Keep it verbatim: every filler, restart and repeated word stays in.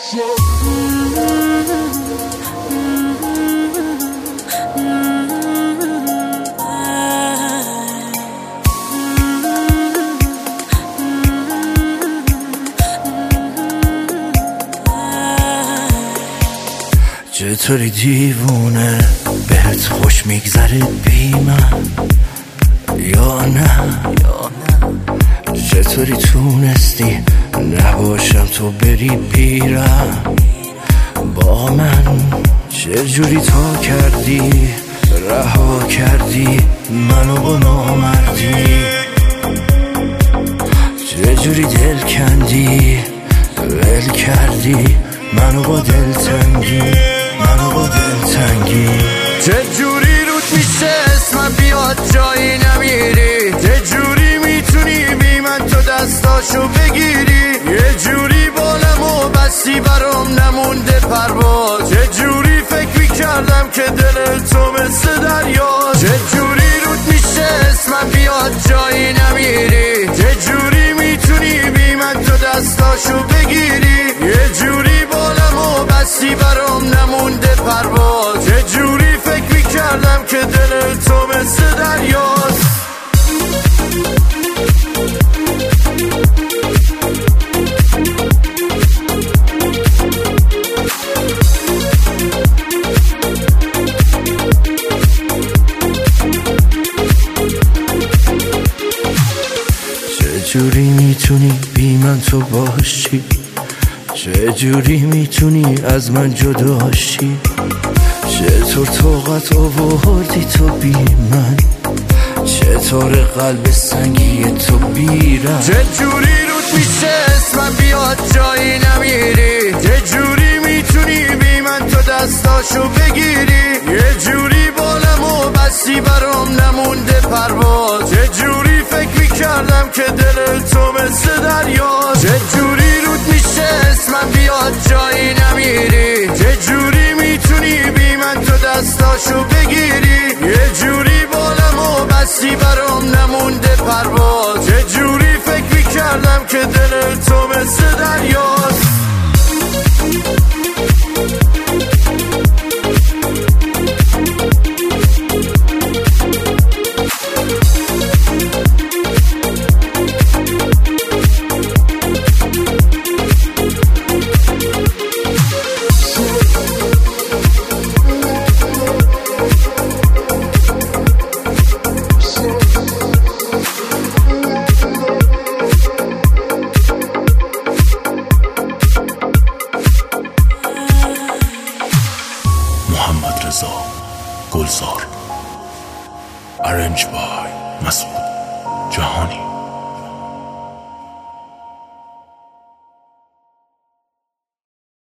چطوری دیوونه بهت خوش میگذره بی من یا نه یا نه چطوری تونستی نباشم تو بری پیرم با من چجوری تا کردی رها کردی منو با نامردی چجوری دل کندی ول کردی منو با دلتنگی منو با دلتنگی چجوری رود میشه اسمم بیاد جایی نمیری چجوری میتونی بی من تو دستاشو بگیری یه جوری بالمو بستی برام نمونده پرواز چجوری فکر میکردم که دل تو مثل دریا چجوری رود میشه اسمم بیاد جایی نمیری چجوری میتونی بی من تو دستاشو بگیری یه جوری بالمو بستی برام نمونده پرواز چه جوری فکر میکردم که دل تو مثل دریاست چه جوری میتونی بی من تو باشی چجوری میتونی از من جداشی چطور طاقت آوردی تو بی من چطور قلب سنگی تو بیرم چجوری رود میشه اسمم بیاد جایی نمیری چجوری میتونی بی من تو دستاشو بگیری یه جوری بالمو بستی برام نمونده پرواز چجوری فکر میکردم که دل تو مثل دریا چجوری رود میشه اسمم بیاد جایی نمیری چجوری میتونی بی من تو دستاشو بگیری یه جوری بالمو بستی برام نمونده پرواز چجوری فکر میکردم که دل تو مثل دریاست محمد رضا گلزار، ارنج بای مسعود جهانی.